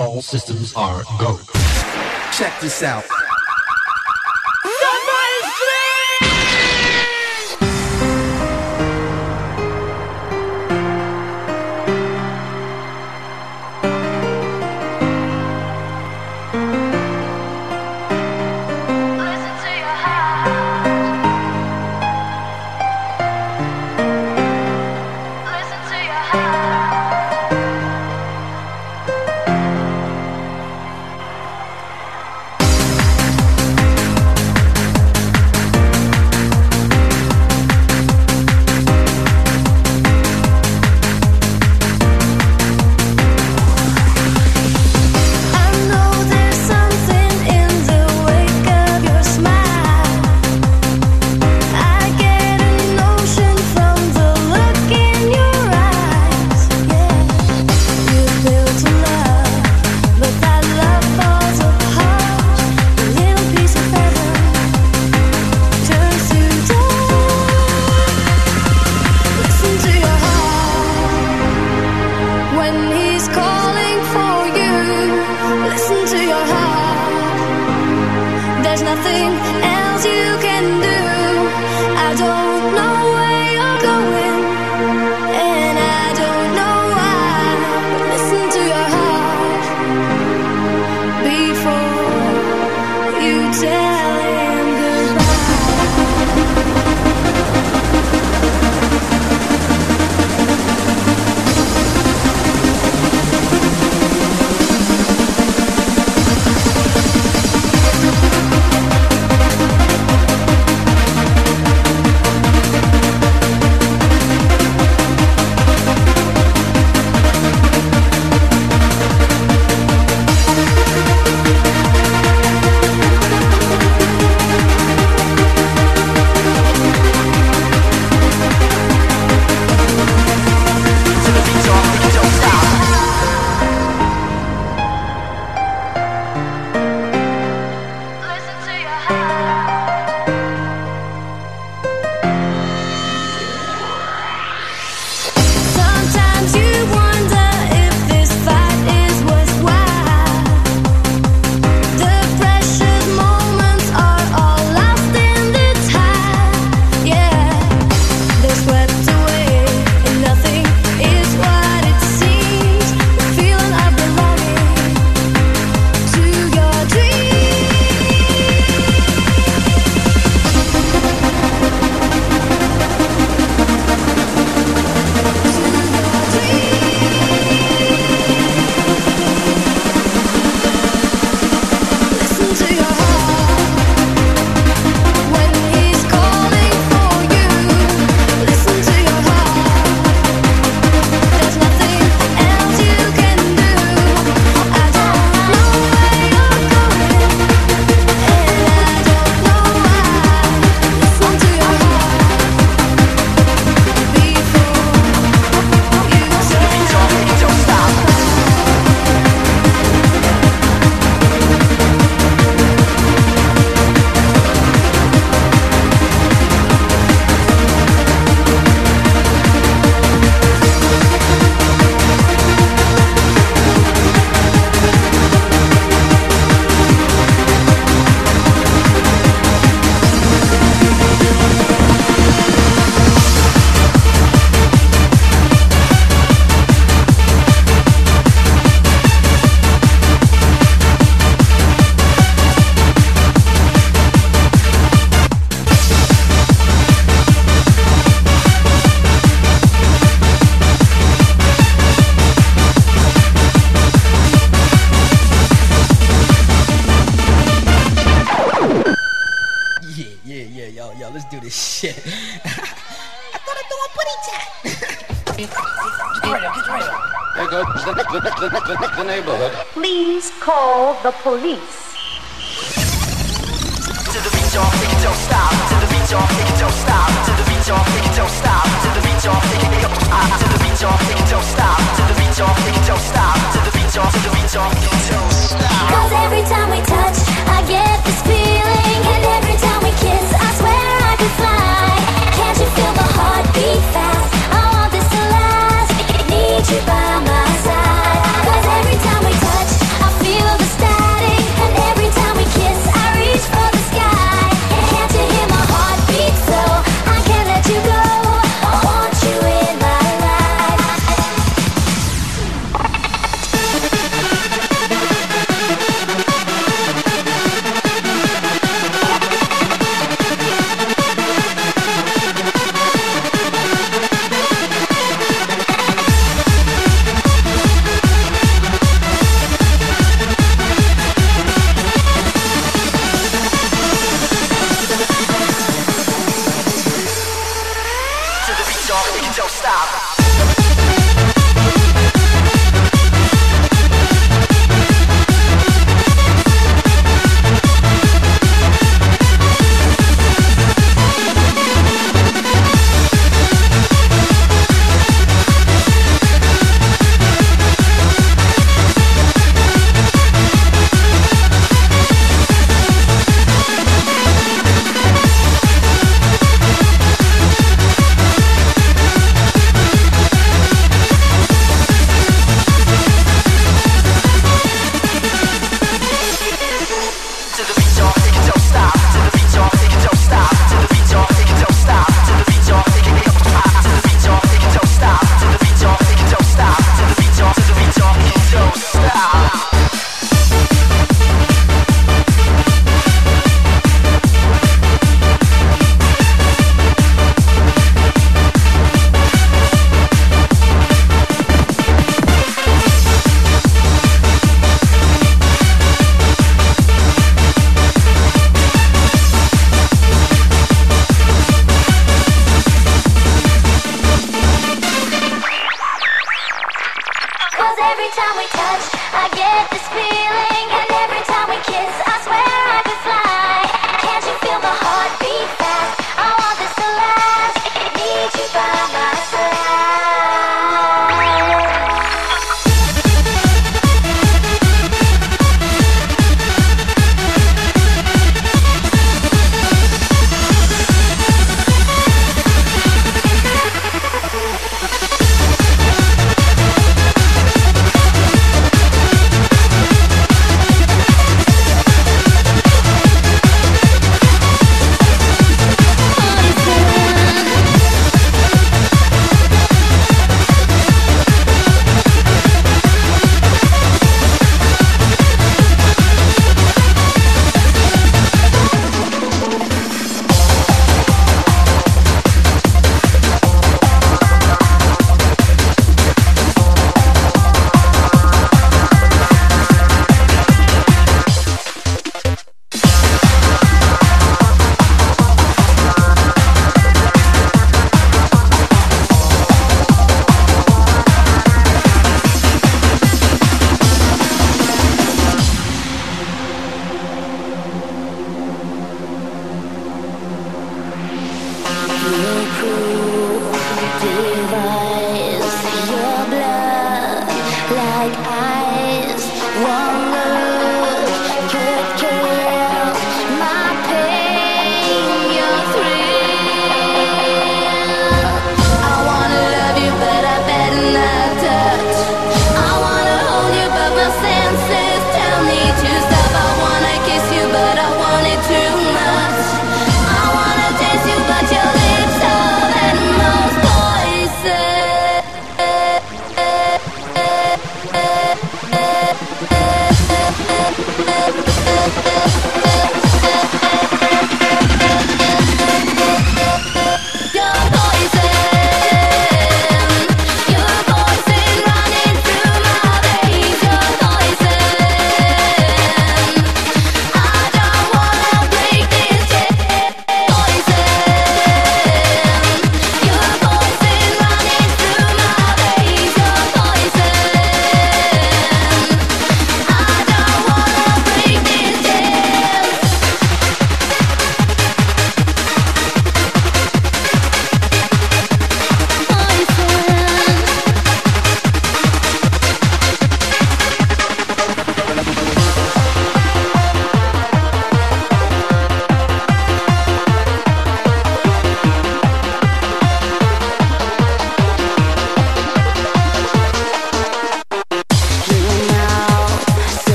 All systems are go. Check this out. The neighborhood. Please call the police. To the beat, y'all, take it, don't stop. To the beat, y'all, take it, don't stop. To the beat, y'all, take it, don't stop. To the beat, y'all, take it, don't stop. To the beat, y'all, take it, don't stop. To the beat, y'all, take it, don't stop. To the beat, y'all, take it, don't stop. 'Cause every time we touch, I get this feeling, and every time we kiss, I swear I could fly. Can't you feel the heartbeat fast? I want this to last. Need you by my side. 'Cause every time we touch, this feeling, and every time we kiss, I swear I could fly. Can't you feel my heart beat fast? I want this to last. Need you by my side.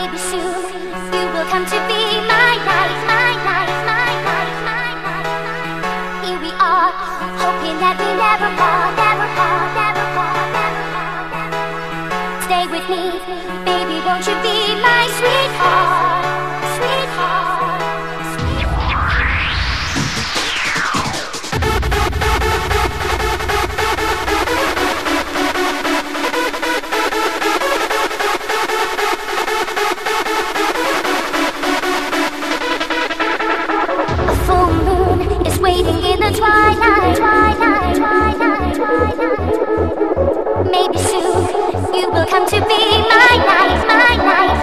Maybe soon you will come to be my night, my night, my night, my night. Here we are, hoping that we never fall, never fall, never fall, never fall, never fall. Stay with me, baby, won't you be my sweetheart, sweetheart, sweetheart. A full moon is waiting in the twilight, twilight, twilight, twilight. Maybe soon you will come to be my night, my night.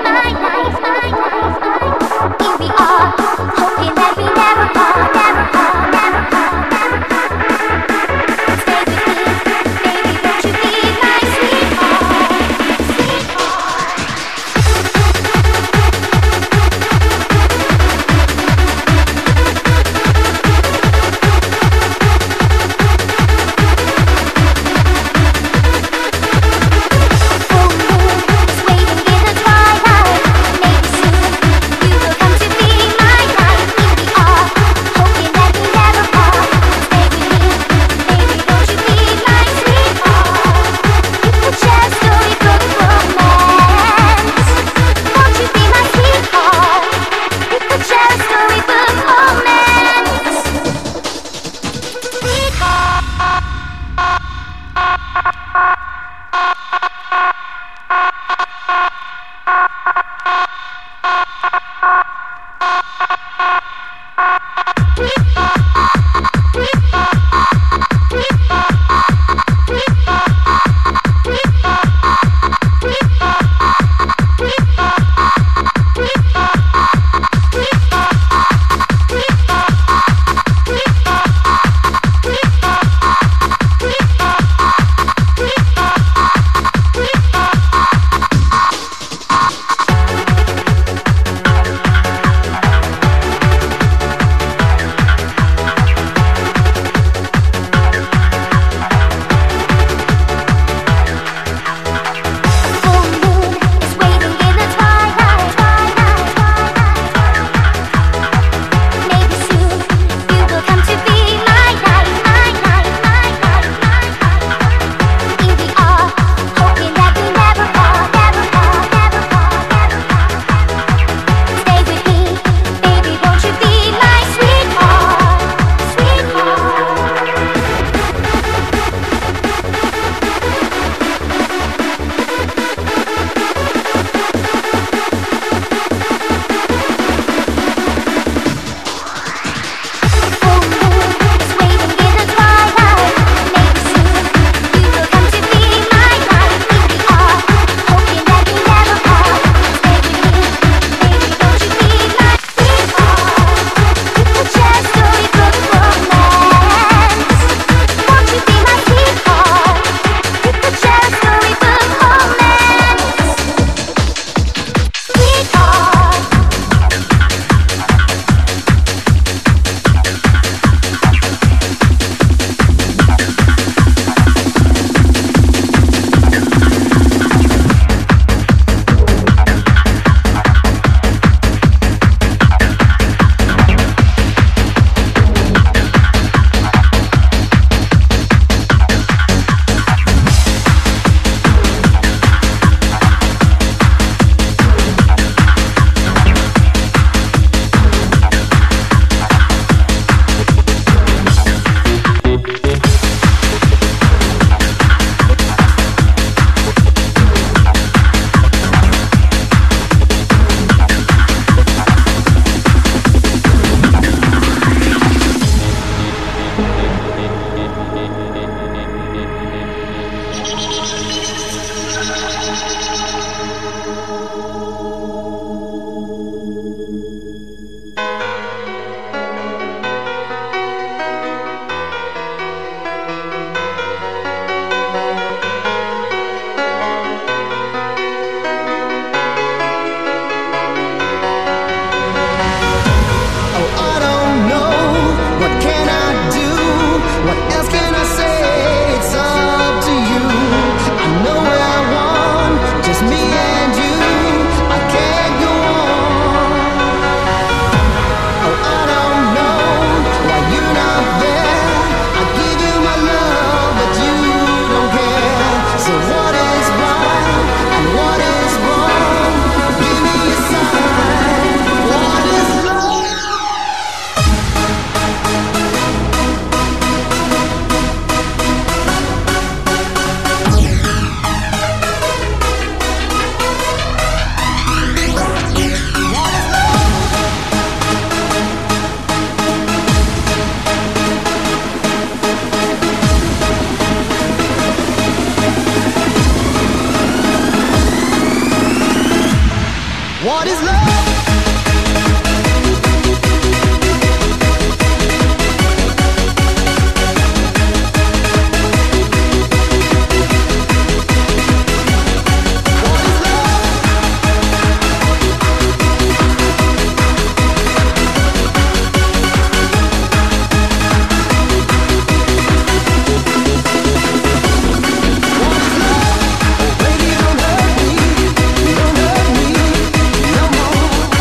What is love? Baby, don't hurt me no more.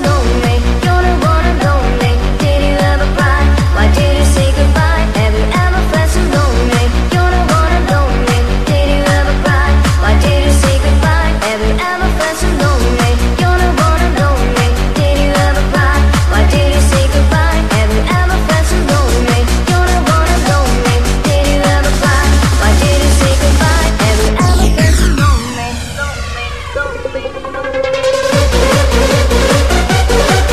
lonely? You're the one and lonely. Did you ever cry? Why did you say goodbye? Have you ever felt so lonely? You're the one and lonely. Did you ever cry? Why did you say goodbye? Have you ever felt so lonely? You're the one and lonely. Did you ever cry? Why did you say goodbye? Have you ever felt so lonely? You're the one and lonely. Did you ever cry? Why did you say goodbye? Have you ever felt so lonely? Lonely, lonely, lonely.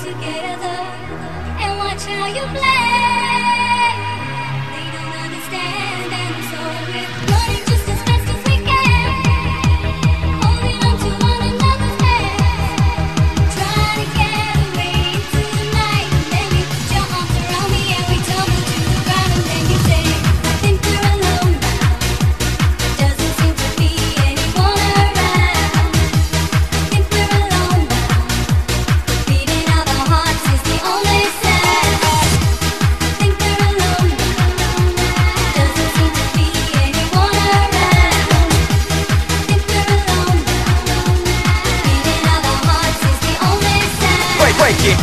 together and watch how you play. They don't understand, and so we're running just as fast as we can, holding on to one another's hands, trying to get away into the night. And then you put your arms around me and we tumble to the ground. And then you say, I think we're alone now. Doesn't seem to be anyone around. I think we're alone now. Beating of our hearts is the only sound. I think we're alone now. Doesn't seem to be anyone around. I think we're alone now. Beating of our hearts is the only sound. Break it.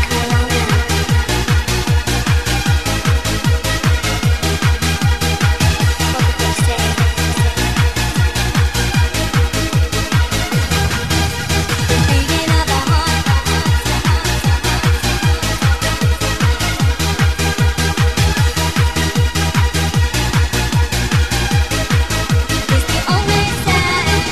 Beating of our hearts is the only sound.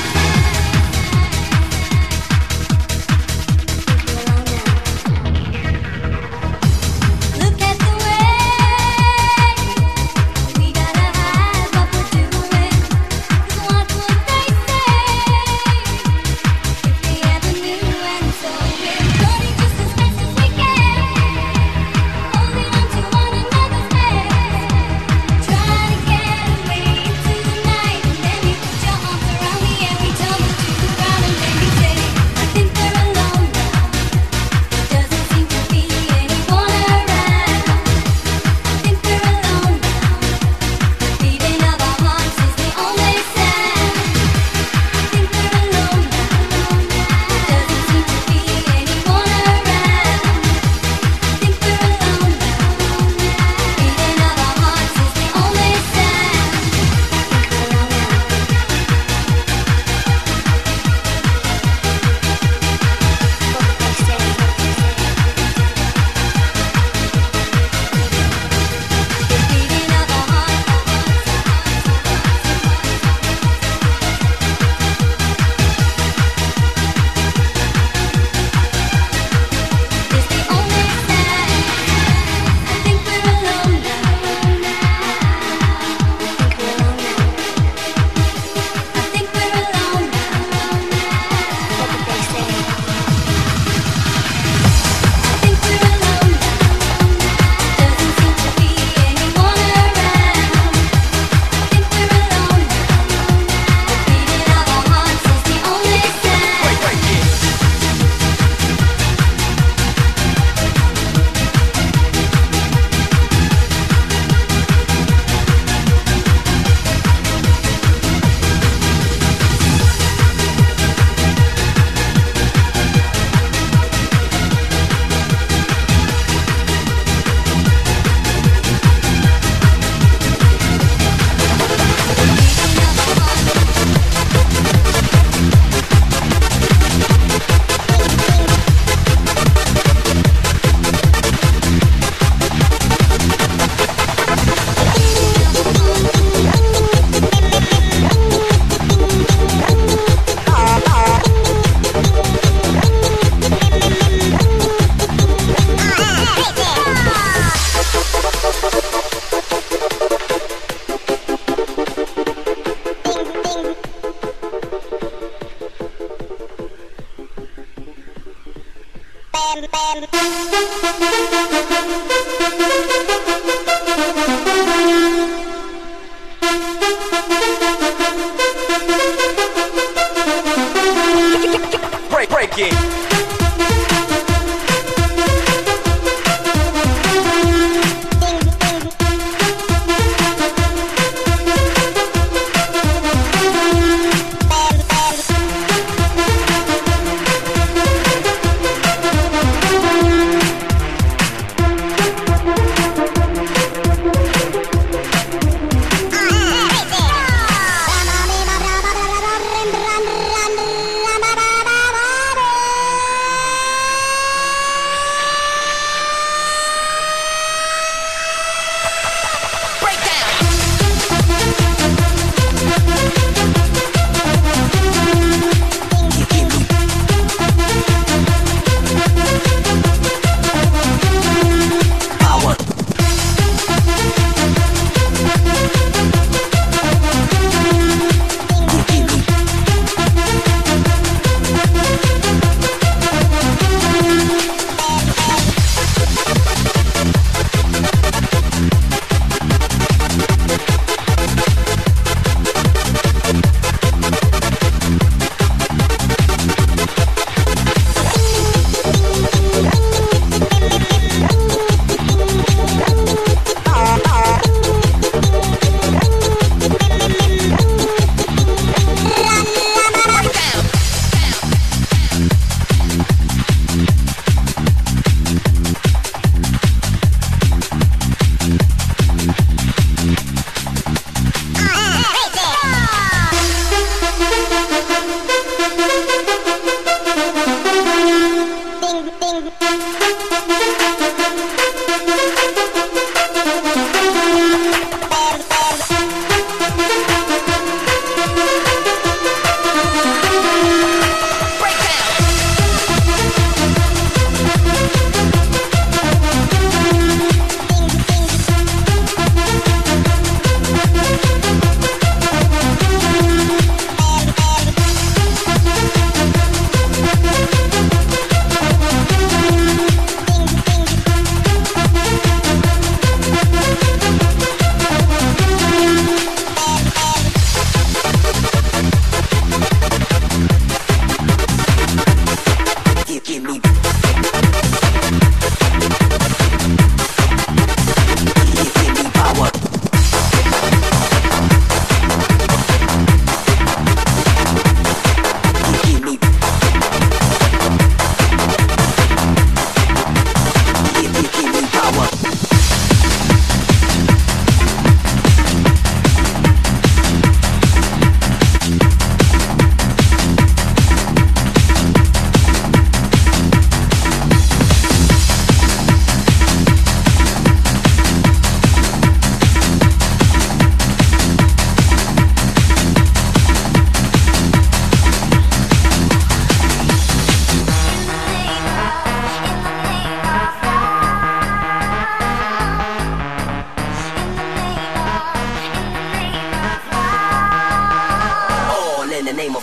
Look at the way we gotta hide what we're doing. 'Cause what would they say if they ever knew? And so we're running just as fast as we can, holding on to one another's hands, trying to get away into the night. And then you put your arms around me and we tumble to the ground. And then you say, I think we're alone now. Doesn't seem to be anyone around. I think we're alone now. Beating of our hearts is the only sound. I think we're alone now. Doesn't seem to be anyone around. I think we're alone now. Beating of our hearts is the only sound. Beating of our hearts is the only sound. I think we're alone now. I think we're alone now. What did they say? I think we're alone now. Doesn't seem to be anyone around. I think we're alone now. The beating of our hearts is the only sound. Break it. Break it.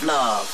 love.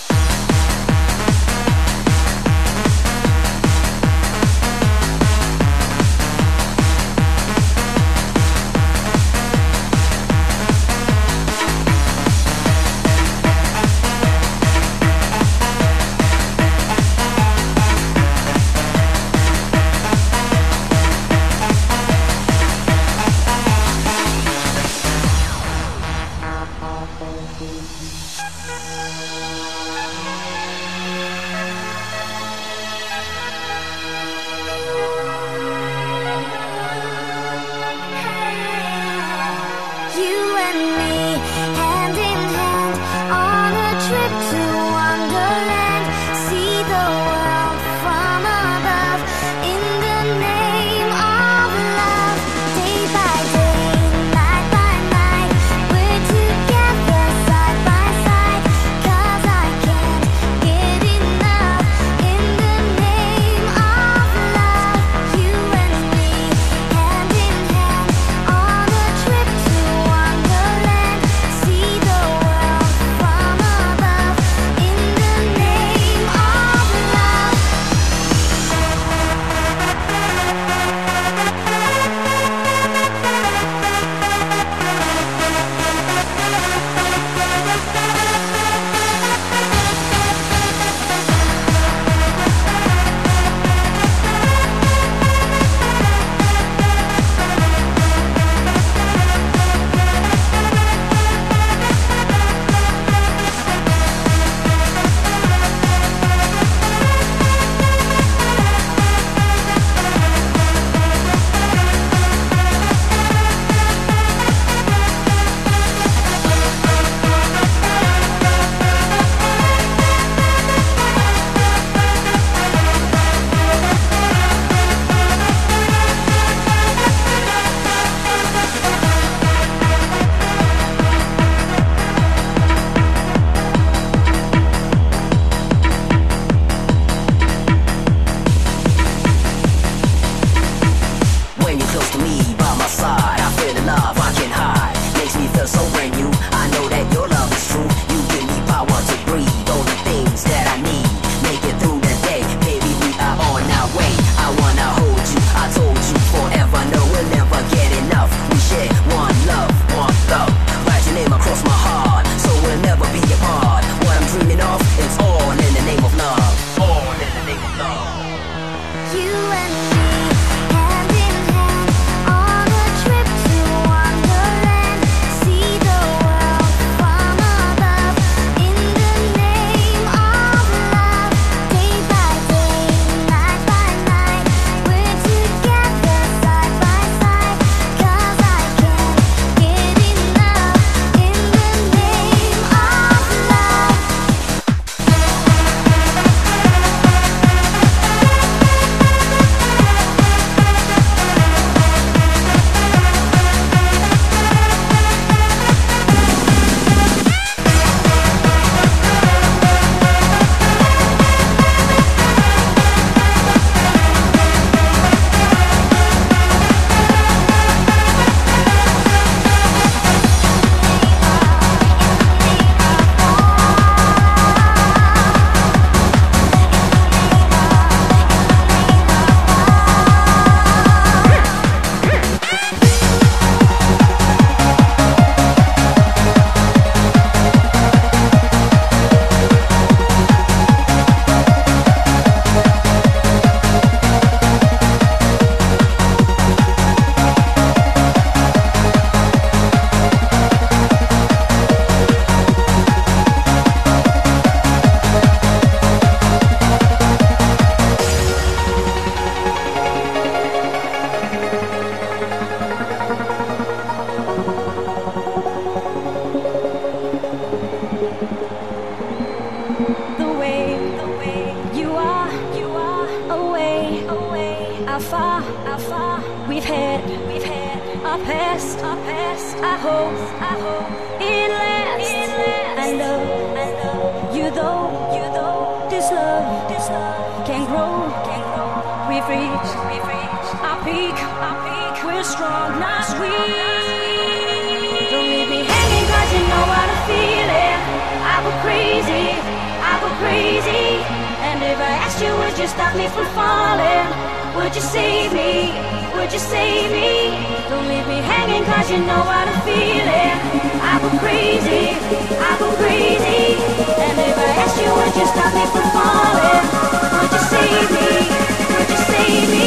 I hope it lasts. I know you though this love can grow. We've reached our peak. We're strong, not weak. leave me hanging 'cause you know what I'm feeling. I go crazy, I go crazy. And if I asked you, would you stop me from falling? Would you save me? Would you save me? Don't leave me hanging 'cause you know what I'm feeling. I go crazy, I go crazy. And if I asked you, would you stop me from falling? Would you save me? Would you save me?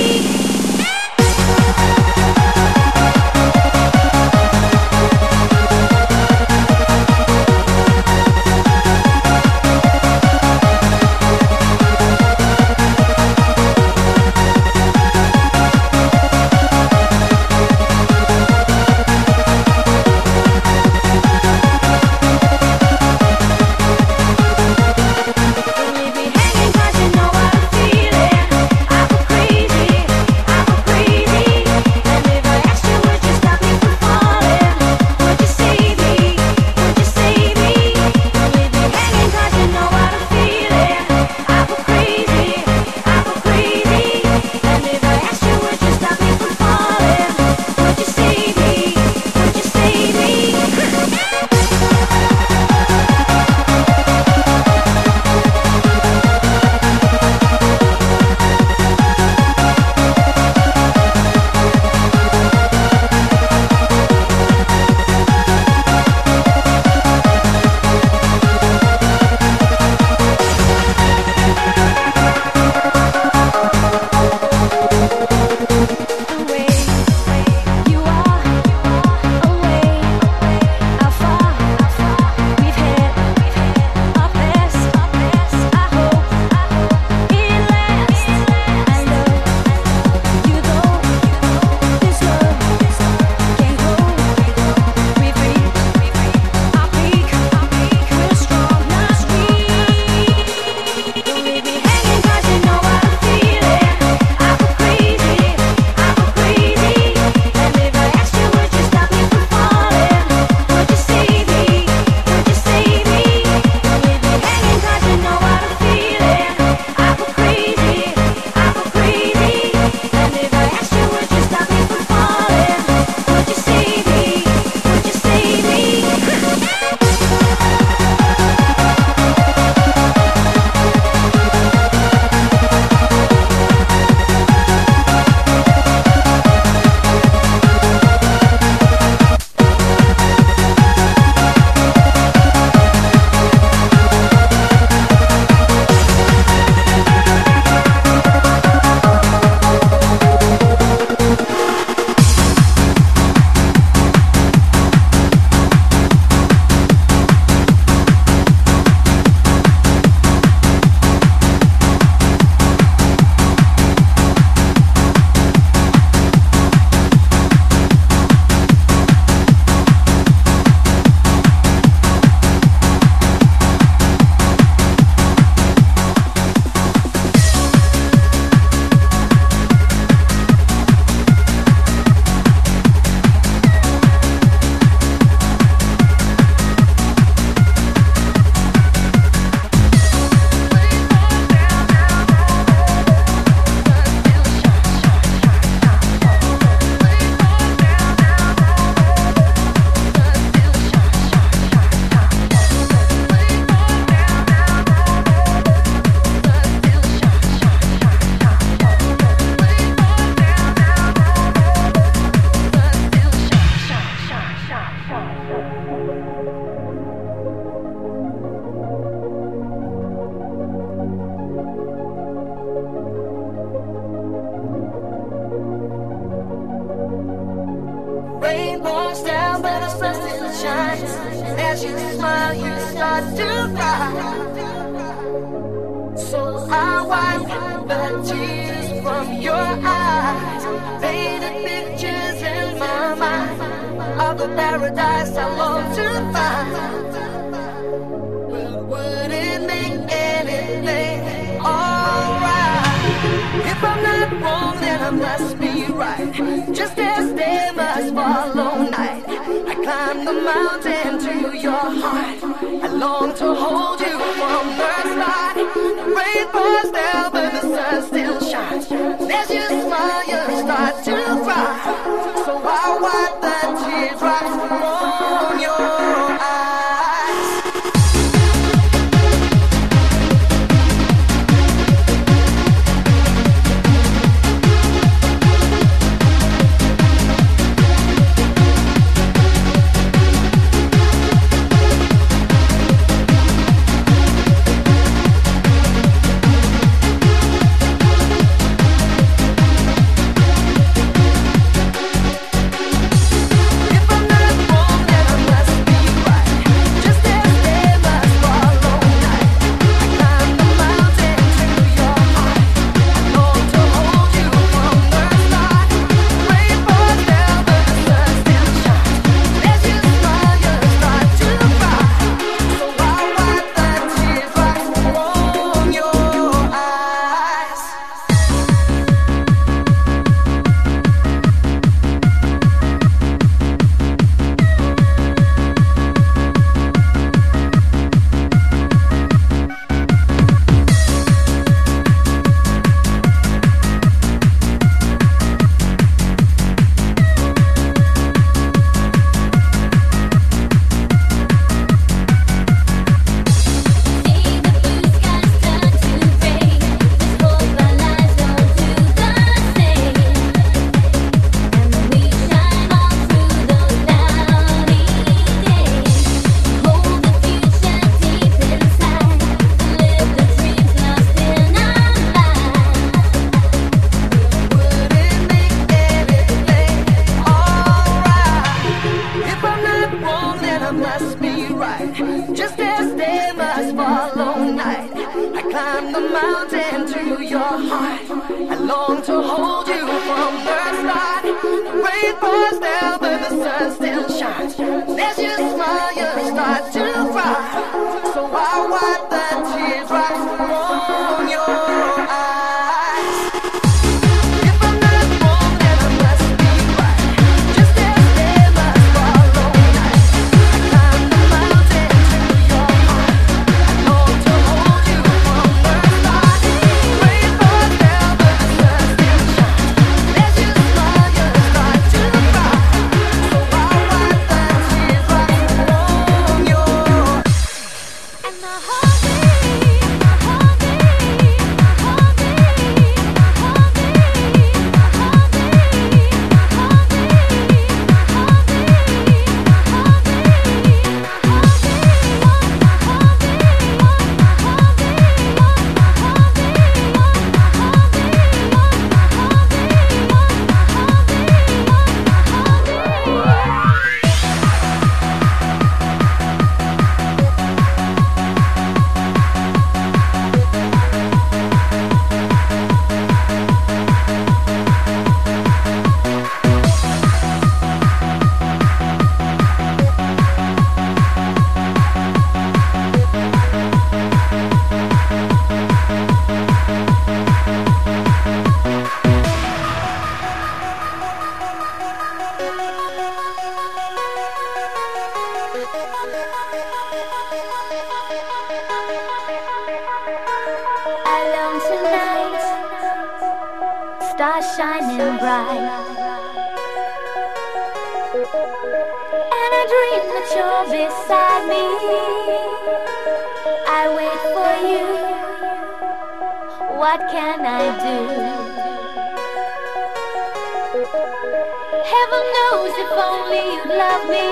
Rainbows down, but the sun still shines. As you smile, you start to cry. So I wipe the tears from your eyes. Painted pictures in my mind of the paradise I long to find. But would it make anything alright? If I'm not wrong, then I must be right. Just as they must follow night. I climb the mountain to your heart. I long to hold you from the start. Rain pours down, but the sun still shines. As you smile, you start to cry. So I wipe the teardrops from your climb the mountain to your heart. I long to hold you from the start. Rain pours down, but the sun still shines. As you smile, you start to cry. So I wipe the teardrops from your eyes. If I'm not wrong, then I must be right. Just as they must follow night. I climb the mountain to your heart. I long to hold you from the start. Rain pours down, but the sun still shines. As you smile, you start to cry. So I wipe the teardrops from your And my heart beats, my heart beats, my heart beats, my heart beats, my heart beats, my heart beats, my heart alone tonight, stars shining bright, and I dream that you're beside me. I wait for you. What can I do? Heaven knows if only you'd love me.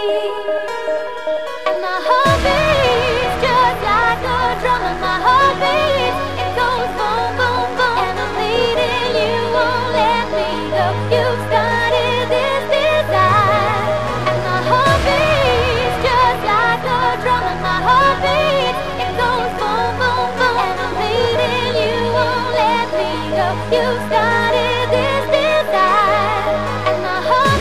And my heart beats just like a drum, and my heart beats, it goes boom, boom, boom. And I'm needing you, won't let me go. You've started this desire. And my heart beats just like a drum, and my heart beats, it goes boom, boom, boom. And I'm needing you, won't let me go. You've started this desire. And my heart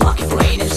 fucking brain is